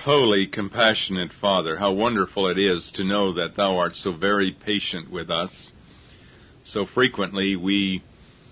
Holy, compassionate Father, how wonderful it is to know that Thou art so very patient with us. So frequently we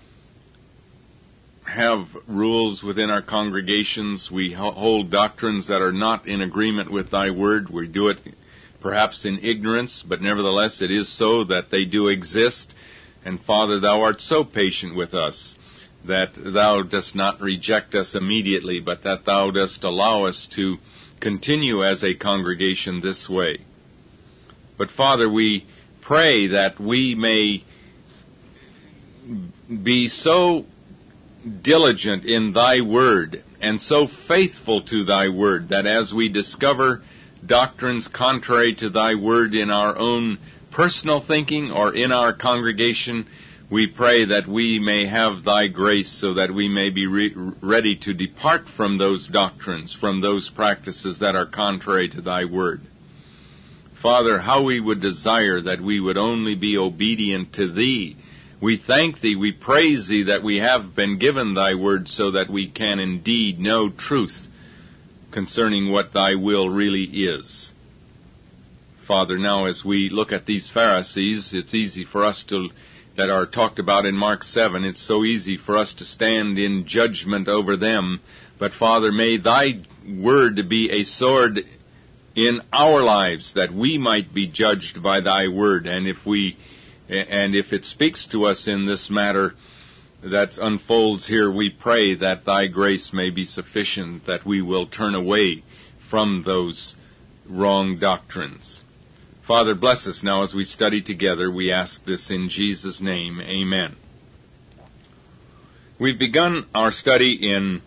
have rules within our congregations. We hold doctrines that are not in agreement with Thy Word. We do it perhaps in ignorance, but nevertheless it is so that they do exist. And Father, Thou art so patient with us that Thou dost not reject us immediately, but that Thou dost allow us to continue as a congregation this way. But Father, we pray that we may be so diligent in Thy Word and so faithful to Thy Word that as we discover doctrines contrary to Thy Word in our own personal thinking or in our congregation, we pray that we may have Thy grace so that we may be ready to depart from those doctrines, from those practices that are contrary to Thy Word. Father, how we would desire that we would only be obedient to Thee. We thank Thee, we praise Thee that we have been given Thy Word so that we can indeed know truth concerning what Thy will really is. Father, now as we look at these Pharisees, it's easy for us that are talked about in Mark 7, it's so easy for us to stand in judgment over them. But Father, may Thy Word be a sword in our lives that we might be judged by Thy Word. And if it speaks to us in this matter that unfolds here, we pray that Thy grace may be sufficient, that we will turn away from those wrong doctrines. Father, bless us now as we study together. We ask this in Jesus' name. Amen. We've begun our study in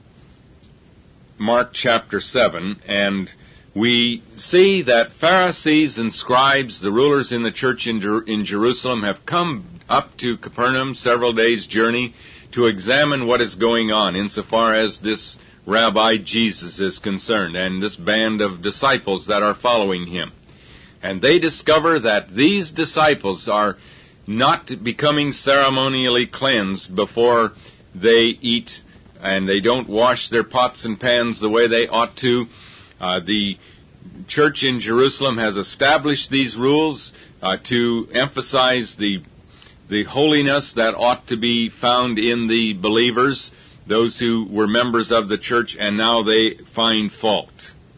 Mark chapter 7, and we see that Pharisees and scribes, the rulers in the church in Jerusalem, have come up to Capernaum, several days' journey, to examine what is going on insofar as this Rabbi Jesus is concerned, and this band of disciples that are following him. And they discover that these disciples are not becoming ceremonially cleansed before they eat, and they don't wash their pots and pans the way they ought to. The church in Jerusalem has established these rules to emphasize the holiness that ought to be found in the believers, those who were members of the church, and now they find fault.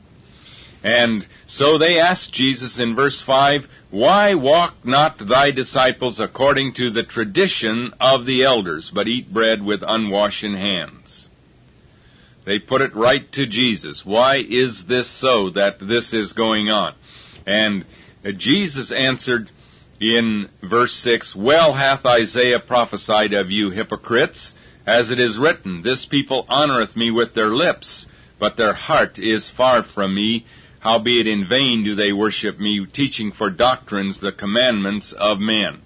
And so they asked Jesus in verse 5, "Why walk not thy disciples according to the tradition of the elders, but eat bread with unwashen hands?" They put it right to Jesus. Why is this so that this is going on? And Jesus answered in verse 6, "Well hath Isaiah prophesied of you hypocrites, as it is written, This people honoreth me with their lips, but their heart is far from me. Howbeit in vain do they worship me, teaching for doctrines the commandments of men."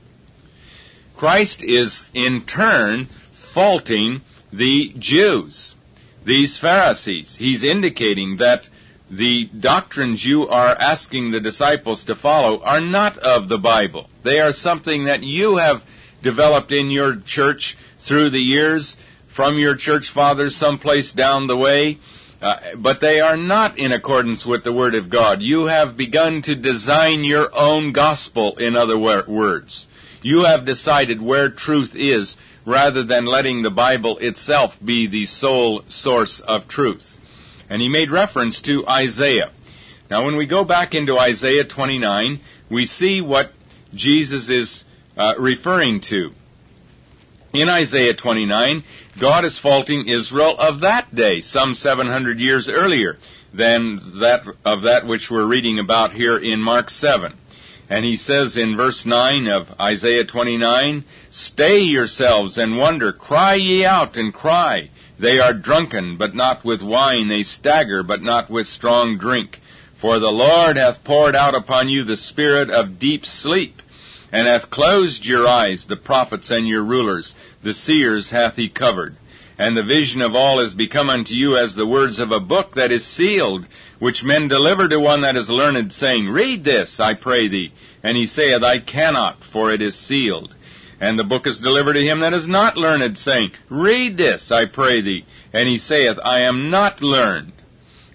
Christ is in turn faulting the Jews, these Pharisees. He's indicating that the doctrines you are asking the disciples to follow are not of the Bible. They are something that you have developed in your church through the years, from your church fathers someplace down the way, but they are not in accordance with the Word of God. You have begun to design your own gospel, in other words. You have decided where truth is, rather than letting the Bible itself be the sole source of truth. And he made reference to Isaiah. Now, when we go back into Isaiah 29, we see what Jesus is referring to. In Isaiah 29, God is faulting Israel of that day, some 700 years earlier than that which we're reading about here in Mark 7. And he says in verse 9 of Isaiah 29, "Stay yourselves and wonder, cry ye out and cry. They are drunken, but not with wine. They stagger, but not with strong drink. For the Lord hath poured out upon you the spirit of deep sleep, and hath closed your eyes, the prophets and your rulers. The seers hath he covered. And the vision of all is become unto you as the words of a book that is sealed, which men deliver to one that is learned, saying, Read this, I pray thee. And he saith, I cannot, for it is sealed. And the book is delivered to him that is not learned, saying, Read this, I pray thee. And he saith, I am not learned.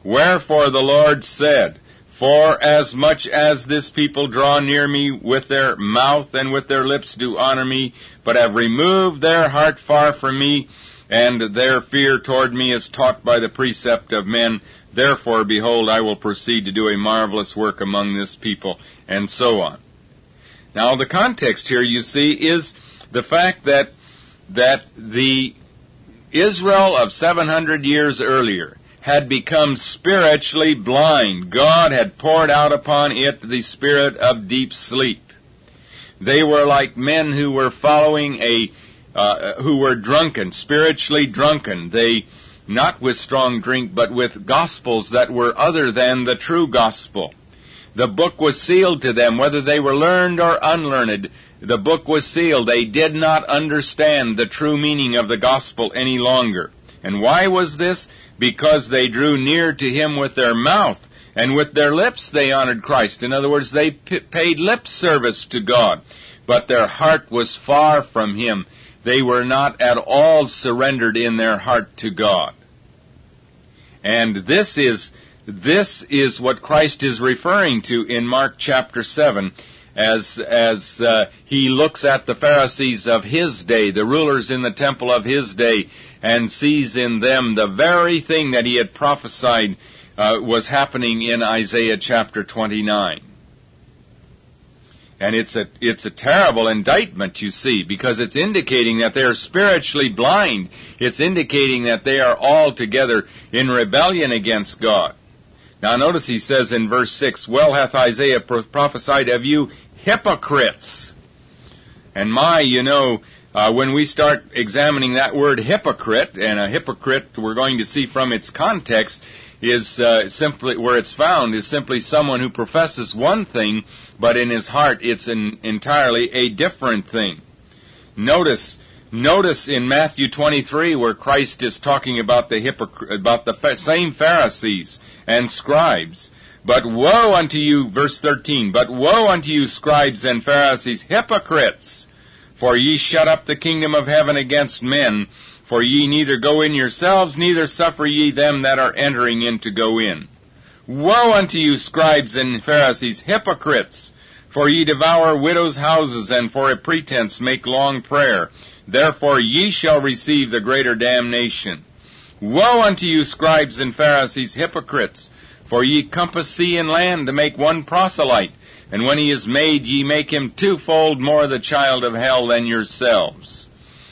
Wherefore the Lord said, For as much as this people draw near me with their mouth and with their lips do honor me, but have removed their heart far from me, and their fear toward me is taught by the precept of men, therefore, behold, I will proceed to do a marvelous work among this people, and so on. Now, the context here, you see, is the fact that the Israel of 700 years earlier had become spiritually blind. God had poured out upon it the spirit of deep sleep. They were like men who were following who were drunken, spiritually drunken. They, not with strong drink, but with gospels that were other than the true gospel. The book was sealed to them, whether they were learned or unlearned. The book was sealed. They did not understand the true meaning of the gospel any longer. And why was this? Because they drew near to him with their mouth, and with their lips they honored Christ. In other words, they paid lip service to God, but their heart was far from him. They were not at all surrendered in their heart to God. And this is what Christ is referring to in Mark chapter 7, as he looks at the Pharisees of his day, the rulers in the temple of his day, and sees in them the very thing that he had prophesied was happening in Isaiah chapter 29. And it's a terrible indictment, you see, because it's indicating that they are spiritually blind. It's indicating that they are altogether in rebellion against God. Now notice he says in verse 6, Well hath Isaiah prophesied of you hypocrites. And when we start examining that word hypocrite, and a hypocrite we're going to see from its context is simply, where it's found, is simply someone who professes one thing, but in his heart it's entirely a different thing. Notice in Matthew 23 where Christ is talking about the same Pharisees and scribes. But woe unto you, verse 13, But woe unto you, scribes and Pharisees, hypocrites! For ye shut up the kingdom of heaven against men, for ye neither go in yourselves, neither suffer ye them that are entering in to go in. Woe unto you, scribes and Pharisees, hypocrites! For ye devour widows' houses, and for a pretense make long prayer. Therefore ye shall receive the greater damnation. Woe unto you, scribes and Pharisees, hypocrites! For ye compass sea and land to make one proselyte, and when he is made, ye make him twofold more the child of hell than yourselves.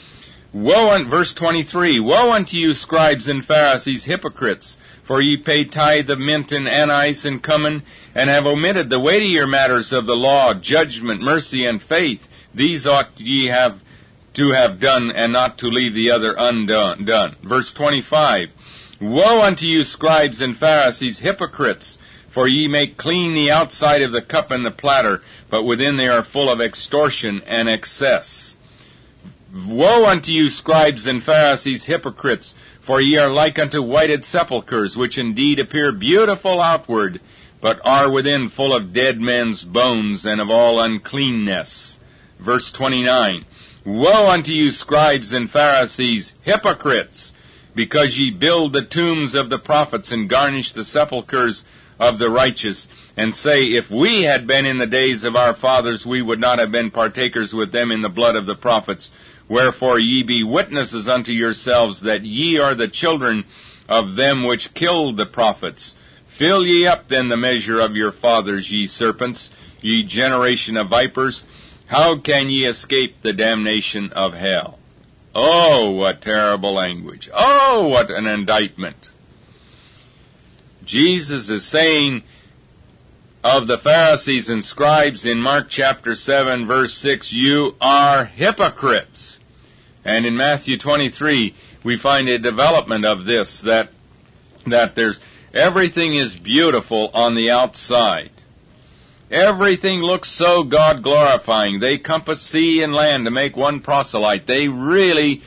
Verse 23, Woe unto you, scribes and Pharisees, hypocrites! For ye pay tithe of mint and anise and cumin, and have omitted the weightier matters of the law, judgment, mercy, and faith. These ought ye to have done, and not to leave the other undone. Verse 25, Woe unto you, scribes and Pharisees, hypocrites! For ye make clean the outside of the cup and the platter, but within they are full of extortion and excess. Woe unto you, scribes and Pharisees, hypocrites! For ye are like unto whited sepulchres, which indeed appear beautiful outward, but are within full of dead men's bones and of all uncleanness. Verse 29, Woe unto you, scribes and Pharisees, hypocrites! Because ye build the tombs of the prophets, and garnish the sepulchres of the righteous, and say, If we had been in the days of our fathers, we would not have been partakers with them in the blood of the prophets. Wherefore ye be witnesses unto yourselves that ye are the children of them which killed the prophets. Fill ye up then the measure of your fathers, ye serpents, ye generation of vipers. How can ye escape the damnation of hell? Oh, what terrible language. Oh, what an indictment. Jesus is saying of the Pharisees and scribes in Mark chapter 7, verse 6, You are hypocrites. And in Matthew 23, we find a development of this, that there's everything is beautiful on the outside. Everything looks so God-glorifying. They compass sea and land to make one proselyte. They really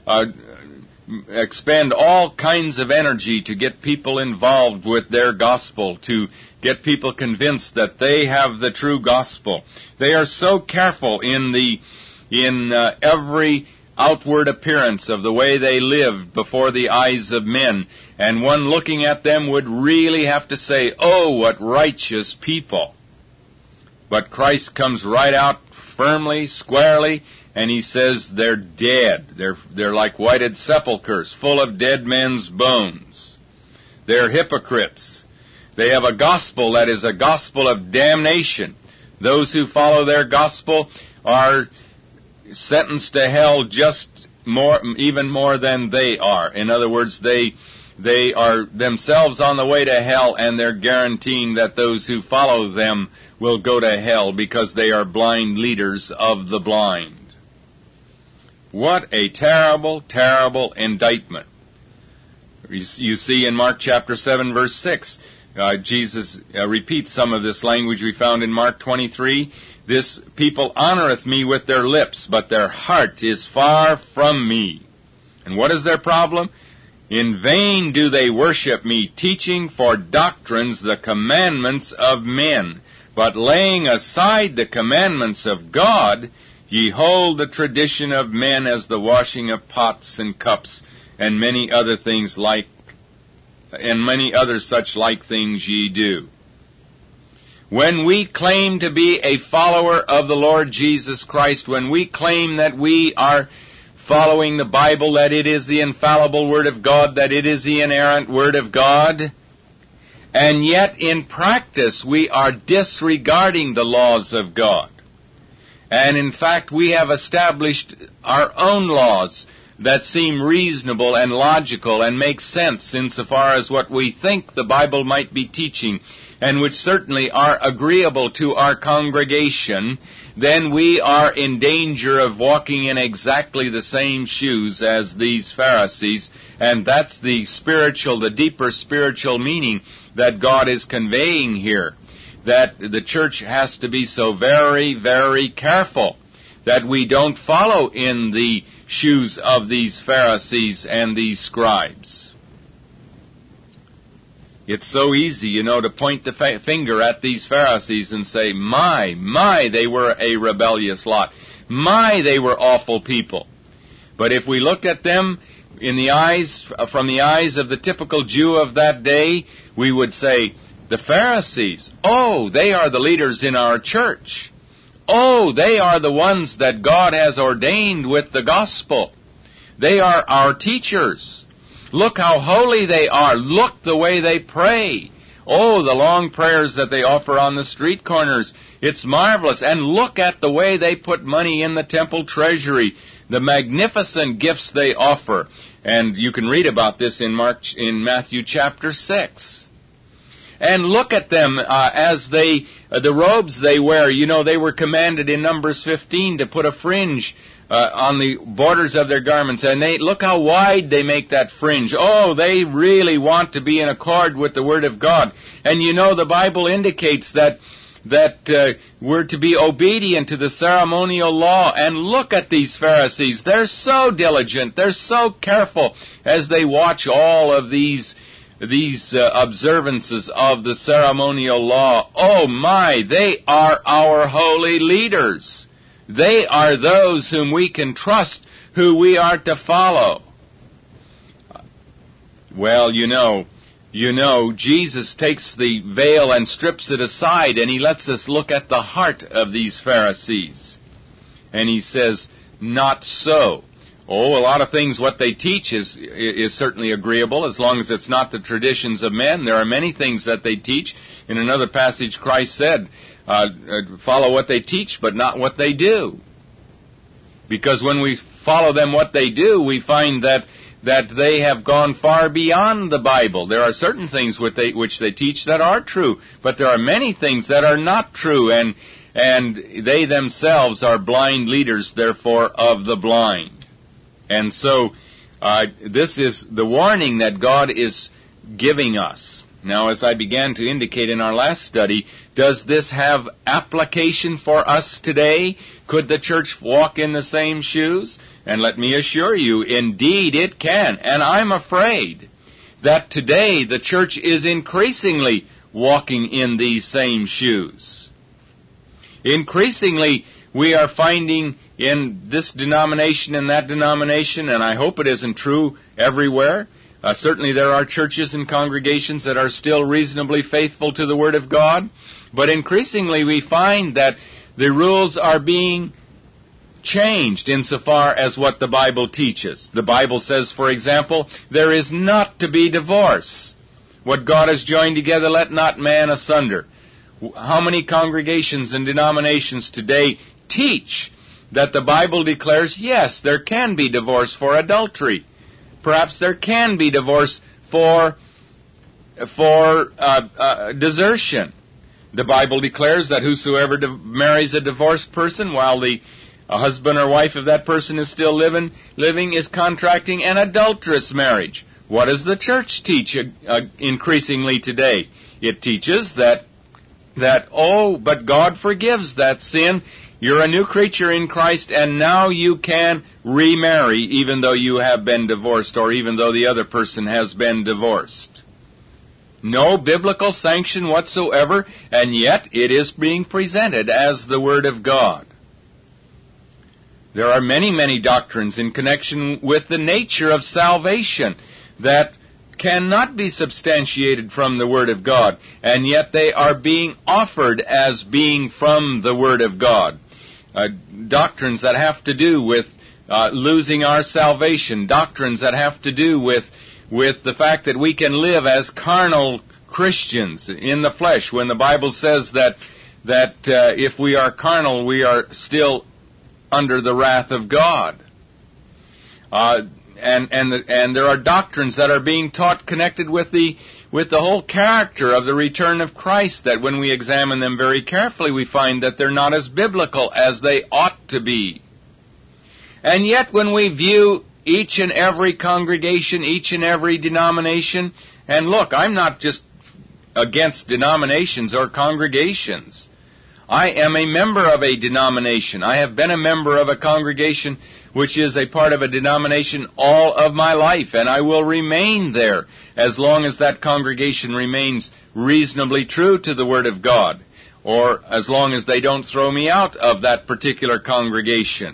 expend all kinds of energy to get people involved with their gospel, to get people convinced that they have the true gospel. They are so careful in every outward appearance of the way they lived before the eyes of men. And one looking at them would really have to say, "Oh, what righteous people." But Christ comes right out firmly, squarely, and he says they're dead. They're like whited sepulchres, full of dead men's bones. They're hypocrites. They have a gospel that is a gospel of damnation. Those who follow their gospel are sentenced to hell even more than they are. In other words, they are themselves on the way to hell, and they're guaranteeing that those who follow them will go to hell because they are blind leaders of the blind. What a terrible, terrible indictment. You see in Mark chapter 7, verse 6, Jesus repeats some of this language we found in Mark 23. "This people honoreth me with their lips, but their heart is far from me." And what is their problem? "In vain do they worship me, teaching for doctrines the commandments of men. But laying aside the commandments of God, ye hold the tradition of men as the washing of pots and cups, and many other such like things ye do." When we claim to be a follower of the Lord Jesus Christ, when we claim that we are following the Bible, that it is the infallible Word of God, that it is the inerrant Word of God, and yet in practice we are disregarding the laws of God. And in fact, we have established our own laws that seem reasonable and logical and make sense insofar as what we think the Bible might be teaching, and which certainly are agreeable to our congregation, then we are in danger of walking in exactly the same shoes as these Pharisees, and that's the deeper spiritual meaning that God is conveying here, that the church has to be so very, very careful that we don't follow in the shoes of these Pharisees and these scribes. It's so easy, to point the finger at these Pharisees and say, my, they were a rebellious lot. My, they were awful people. But if we looked at them from the eyes of the typical Jew of that day, we would say, the Pharisees, oh, they are the leaders in our church. Oh, they are the ones that God has ordained with the gospel. They are our teachers. Look how holy they are. Look the way they pray. Oh, the long prayers that they offer on the street corners. It's marvelous. And look at the way they put money in the temple treasury. The magnificent gifts they offer. And you can read about this in Matthew chapter 6. And look at them as the robes they wear. They were commanded in Numbers 15 to put a fringe on the borders of their garments. And look how wide they make that fringe. Oh, they really want to be in accord with the Word of God. And the Bible indicates that we're to be obedient to the ceremonial law. And look at these Pharisees. They're so diligent. They're so careful as they watch all of these observances of the ceremonial law. Oh my, they are our holy leaders. They are those whom we can trust, who we are to follow. Well, Jesus takes the veil and strips it aside, and he lets us look at the heart of these Pharisees. And he says, not so. Oh, a lot of things, what they teach is certainly agreeable, as long as it's not the traditions of men. There are many things that they teach. In another passage, Christ said, follow what they teach, but not what they do. Because when we follow them what they do, we find that they have gone far beyond the Bible. There are certain things which they teach that are true, but there are many things that are not true, and they themselves are blind leaders, therefore, of the blind. And so, this is the warning that God is giving us. Now, as I began to indicate in our last study, does this have application for us today? Could the church walk in the same shoes? And let me assure you, indeed it can. And I'm afraid that today the church is increasingly walking in these same shoes. Increasingly, we are finding in this denomination and that denomination, and I hope it isn't true everywhere. Certainly there are churches and congregations that are still reasonably faithful to the Word of God, but increasingly we find that the rules are being changed insofar as what the Bible teaches. The Bible says, for example, there is not to be divorce. What God has joined together, let not man asunder. How many congregations and denominations today teach that the Bible declares, yes, there can be divorce for adultery. Perhaps there can be divorce for desertion. The Bible declares that whosoever marries a divorced person while the husband or wife of that person is still living is contracting an adulterous marriage. What does the church teach increasingly today? It teaches that but God forgives that sin. You're a new creature in Christ, and now you can remarry even though you have been divorced or even though the other person has been divorced. No biblical sanction whatsoever, and yet it is being presented as the Word of God. There are many, many doctrines in connection with the nature of salvation that cannot be substantiated from the Word of God, and yet they are being offered as being from the Word of God. Doctrines that have to do with losing our salvation, doctrines that have to do with the fact that we can live as carnal Christians in the flesh, when the Bible says that if we are carnal, we are still under the wrath of God. And there are doctrines that are being taught connected with the whole character of the return of Christ, that when we examine them very carefully, we find that they're not as biblical as they ought to be. And yet when we view each and every congregation, each and every denomination, and look, I'm not just against denominations or congregations. I am a member of a denomination. I have been a member of a congregation which is a part of a denomination all of my life, and I will remain there as long as that congregation remains reasonably true to the Word of God, or as long as they don't throw me out of that particular congregation.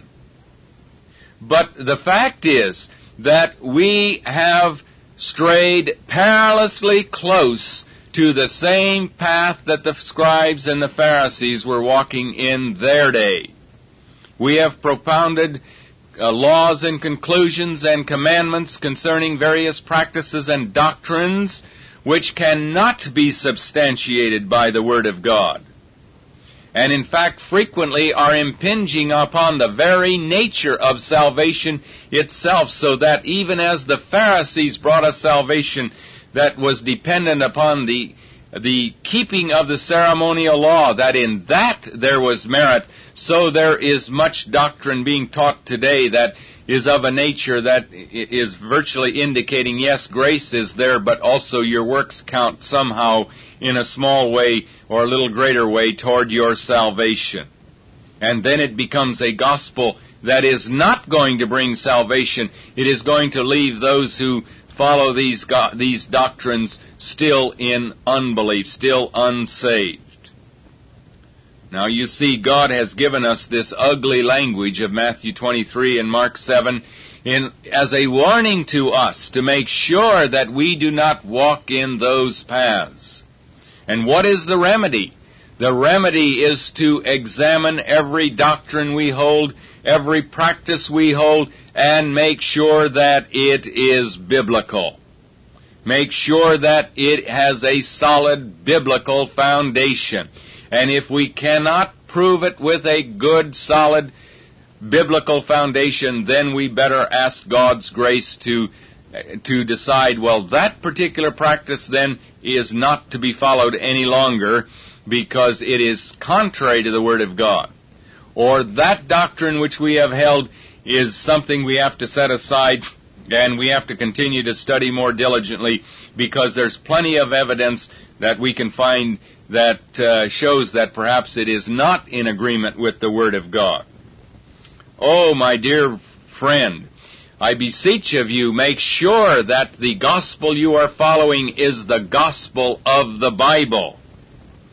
But the fact is that we have strayed perilously close to the same path that the scribes and the Pharisees were walking in their day. We have propounded laws and conclusions and commandments concerning various practices and doctrines which cannot be substantiated by the Word of God, and in fact frequently are impinging upon the very nature of salvation itself, so that even as the Pharisees brought us salvation that was dependent upon the keeping of the ceremonial law, that in that there was merit, so there is much doctrine being taught today that is of a nature that is virtually indicating, yes, grace is there, but also your works count somehow in a small way or a little greater way toward your salvation. And then it becomes a gospel that is not going to bring salvation. It is going to leave those who follow these doctrines still in unbelief, still unsaved. Now you see, God has given us this ugly language of Matthew 23 and Mark 7 as a warning to us to make sure that we do not walk in those paths. And what is the remedy? The remedy is to examine every doctrine we hold, every practice we hold, and make sure that it is biblical. Make sure that it has a solid biblical foundation. And if we cannot prove it with a good, solid biblical foundation, then we better ask God's grace to decide, well, that particular practice then is not to be followed any longer because it is contrary to the Word of God. Or that doctrine which we have held is something we have to set aside and we have to continue to study more diligently, because there's plenty of evidence that we can find that shows that perhaps it is not in agreement with the Word of God. Oh, my dear friend, I beseech of you, make sure that the gospel you are following is the gospel of the Bible.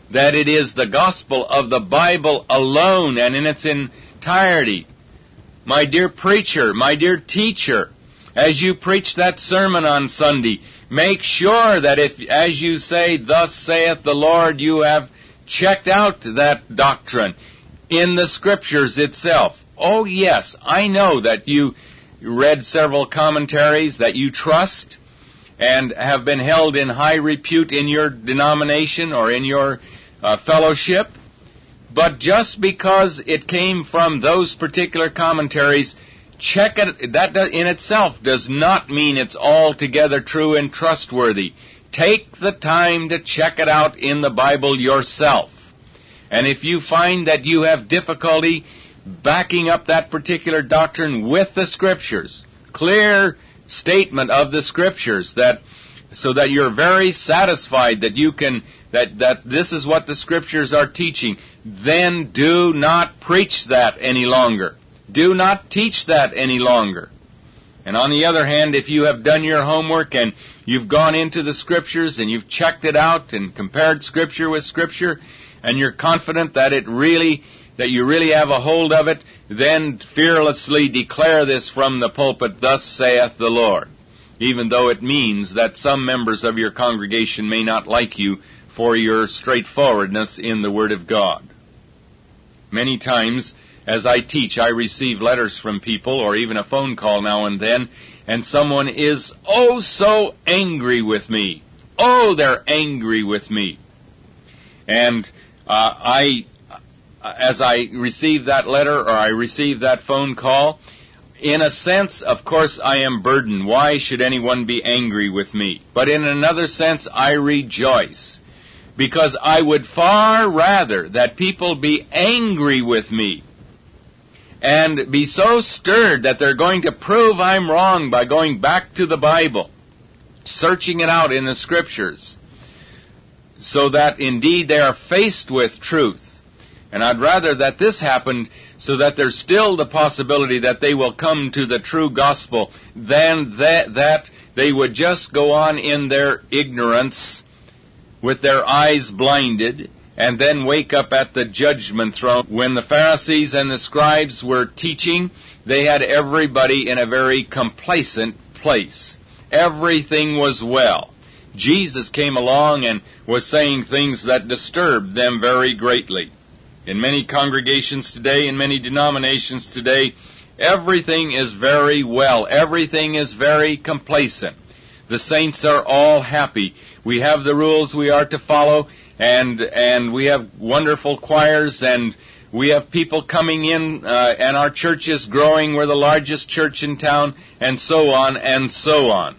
that it is the gospel of the Bible alone and in its entirety. My dear preacher, my dear teacher, as you preach that sermon on Sunday, make sure that if, as you say, thus saith the Lord, you have checked out that doctrine in the Scriptures itself. Oh yes, I know that you read several commentaries that you trust and have been held in high repute in your denomination or in your fellowship. But just because it came from those particular commentaries, check it. That in itself does not mean it's altogether true and trustworthy. Take the time to check it out in the Bible yourself. And if you find that you have difficulty backing up that particular doctrine with the Scriptures, clear statement of the Scriptures, that so that you're very satisfied that you can that this is what the Scriptures are teaching, then do not preach that any longer. Do not teach that any longer. And on the other hand, if you have done your homework and you've gone into the Scriptures and you've checked it out and compared Scripture with Scripture, and you're confident that you really have a hold of it, then fearlessly declare this from the pulpit, thus saith the Lord, even though it means that some members of your congregation may not like you for your straightforwardness in the Word of God. Many times, as I teach, I receive letters from people, or even a phone call now and then, and someone is so angry with me. Oh, they're angry with me. And as I receive that letter or I receive that phone call, in a sense, of course, I am burdened. Why should anyone be angry with me? But in another sense, I rejoice, because I would far rather that people be angry with me and be so stirred that they're going to prove I'm wrong by going back to the Bible, searching it out in the Scriptures, so that indeed they are faced with truth. And I'd rather that this happened so that there's still the possibility that they will come to the true gospel than that they would just go on in their ignorance with their eyes blinded and then wake up at the judgment throne. When the Pharisees and the scribes were teaching, they had everybody in a very complacent place. Everything was well. Jesus came along and was saying things that disturbed them very greatly. In many congregations today, in many denominations today, everything is very well. Everything is very complacent. The saints are all happy. We have the rules we are to follow, and we have wonderful choirs, and we have people coming in, and our church is growing. We're the largest church in town, and so on and so on.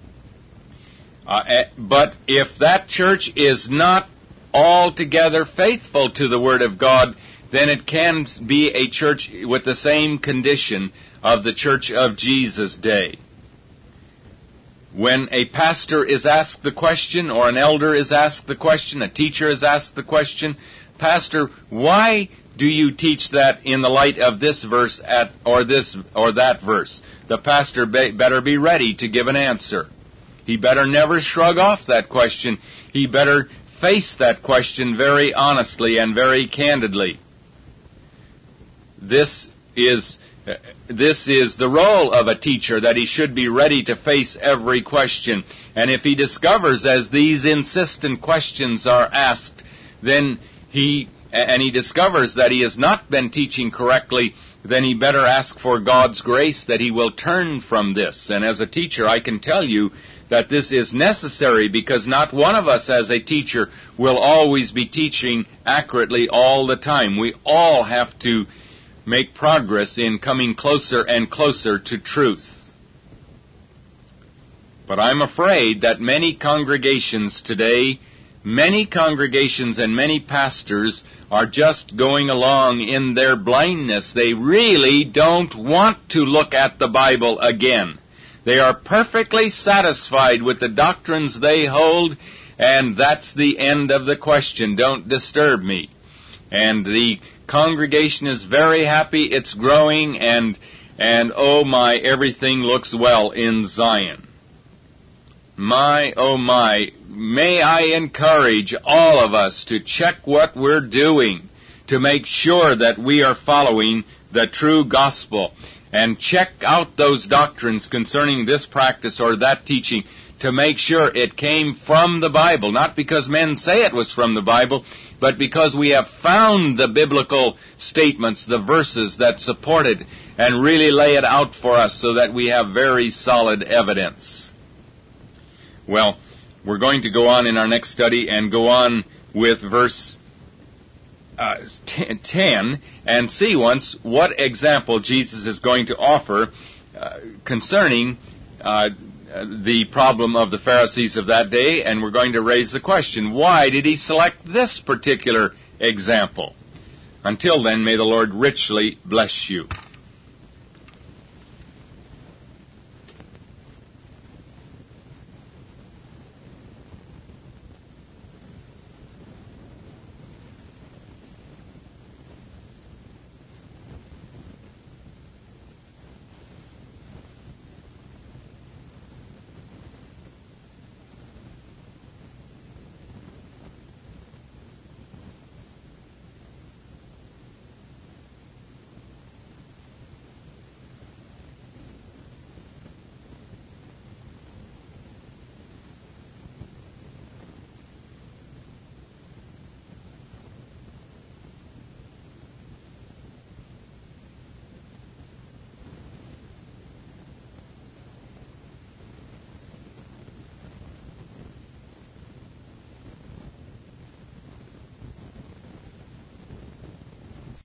But if that church is not altogether faithful to the Word of God, then it can be a church with the same condition of the Church of Jesus' day. When a pastor is asked the question, or an elder is asked the question, a teacher is asked the question, Pastor, why do you teach that in the light of this verse or this or that verse? The pastor better be ready to give an answer. He better never shrug off that question. He better face that question very honestly and very candidly. This is the role of a teacher, that he should be ready to face every question. And if he discovers, as these insistent questions are asked, then he discovers that he has not been teaching correctly, then he better ask for God's grace that he will turn from this. And as a teacher, I can tell you that this is necessary, because not one of us as a teacher will always be teaching accurately all the time. We all have to make progress in coming closer and closer to truth. But I'm afraid that many congregations today, many congregations and many pastors are just going along in their blindness. They really don't want to look at the Bible again. They are perfectly satisfied with the doctrines they hold, and that's the end of the question. Don't disturb me. And the congregation is very happy. It's growing, and oh my, everything looks well in Zion. My, oh my, may I encourage all of us to check what we're doing to make sure that we are following the true gospel, and check out those doctrines concerning this practice or that teaching to make sure it came from the Bible, not because men say it was from the Bible, but because we have found the biblical statements, the verses that support it, and really lay it out for us so that we have very solid evidence. Well, we're going to go on in our next study and go on with verse 10 and see once what example Jesus is going to offer concerning the problem of the Pharisees of that day, and we're going to raise the question, why did he select this particular example? Until then, may the Lord richly bless you.